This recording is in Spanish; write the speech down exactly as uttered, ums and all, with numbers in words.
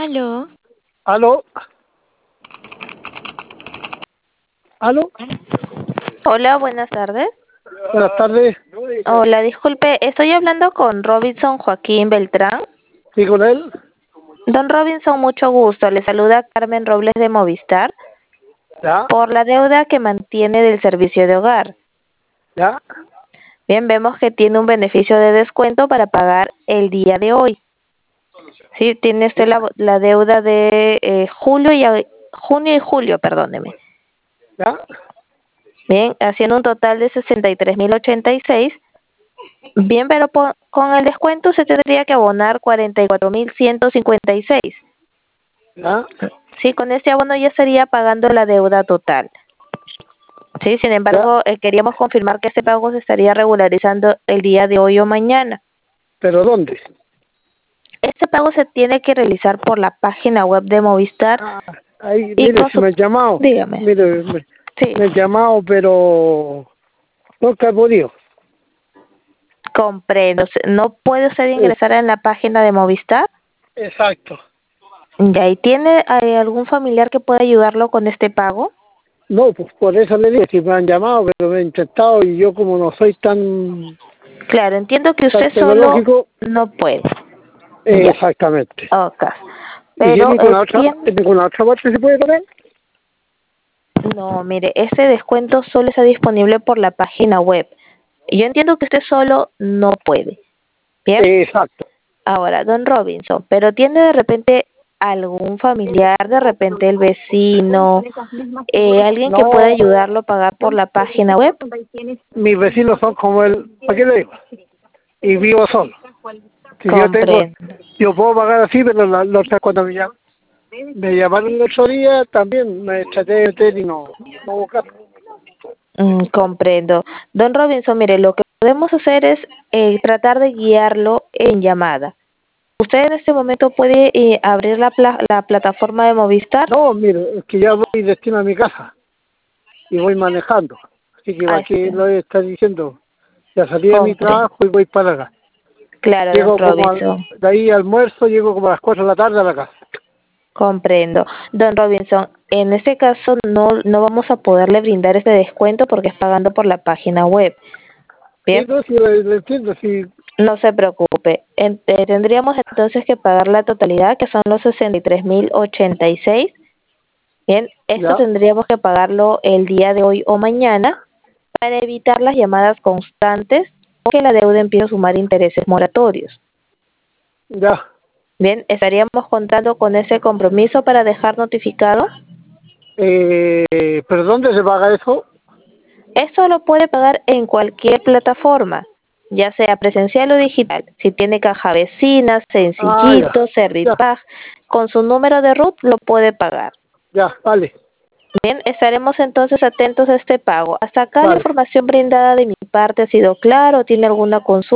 Aló. ¿Aló? ¿Aló? Hola, buenas tardes. Buenas tardes. Hola, disculpe, estoy hablando con Robinson Joaquín Beltrán. ¿Sí con él? Don Robinson, mucho gusto. Le saluda Carmen Robles de Movistar ¿Ya? por la deuda que mantiene del servicio de hogar. ¿Ya? Bien, vemos que tiene un beneficio de descuento para pagar el día de hoy. Sí, tiene usted la, la deuda de eh, julio y a- junio y julio, perdóneme. ¿Ya? Bien, haciendo un total de sesenta y tres mil ochenta y seis. Bien, pero po- con el descuento se tendría que abonar cuarenta y cuatro mil ciento cincuenta y seis. ¿Ya? Sí, con ese abono ya estaría pagando la deuda total. Sí, sin ¿Ya? embargo, eh, queríamos confirmar que este pago se estaría regularizando el día de hoy o mañana. ¿Pero dónde? Este pago se tiene que realizar por la página web de Movistar Ah, ahí, y mire, con si su... me han llamado. Dígame. Mire, me, Sí, me han llamado, pero nunca he podido. comprendo. Se- ¿No puede usted Es, ingresar en la página de Movistar? exacto. Ya, ¿y tiene eh, algún familiar que pueda ayudarlo con este pago? No, pues por eso le dije que me han llamado, pero me he intentado y yo como no soy tan, Claro, entiendo que tan usted solo tecnológico, no puede. eh, Ya, exactamente. ok. ¿Y en Pero eh, ninguna otra, tiene... en ninguna otra parte se puede poner? No, mire, ese descuento solo está disponible por la página web. Yo entiendo que usted solo no puede. Bien, Exacto. ahora, don Robinson, pero tiene de repente algún familiar, de repente el vecino, eh, alguien que pueda No, ayudarlo a pagar por la página web. mis vecinos son como el, ¿para qué le digo? Y vivo solo. Si yo tengo, Comprendo. yo puedo pagar así, pero la, los otras cuando me llaman, me llamaron el otro día, también me traté de meter y no, no hubo caso. Mm, comprendo. Don Robinson, mire, lo que podemos hacer es eh, tratar de guiarlo en llamada. Usted en este momento puede eh, abrir la, pla- la plataforma de Movistar. No, mire, es que ya voy destino a mi casa y voy manejando. Así que Ah, para qué este, lo está diciendo, ya salí de mi comprendo. trabajo y voy para acá. Claro, don Llego como al, Robinson, de ahí almuerzo, llego como a las cuatro de la tarde a la casa. comprendo. Don Robinson, en este caso no, no vamos a poderle brindar este descuento porque es pagando por la página web. Sí, Bien, no, sí, lo, lo entiendo, sí, no se preocupe. En- eh, tendríamos entonces que pagar la totalidad, que son los sesenta y tres mil ochenta y seis. Bien, esto ya, tendríamos que pagarlo el día de hoy o mañana para evitar las llamadas constantes o que la deuda empiece a sumar intereses moratorios. ya. Bien, estaríamos contando con ese compromiso para dejar notificado. Eh, ¿pero dónde se paga eso? Esto lo puede pagar en cualquier plataforma, ya sea presencial o digital. Si tiene caja vecina, Ah, ya, Sencillito, ya, Servipag, con su número de RUT lo puede pagar. ya, vale, Bien, estaremos entonces atentos a este pago. Hasta acá la vale. información brindada de mi parte ha sido clara o tiene alguna consulta.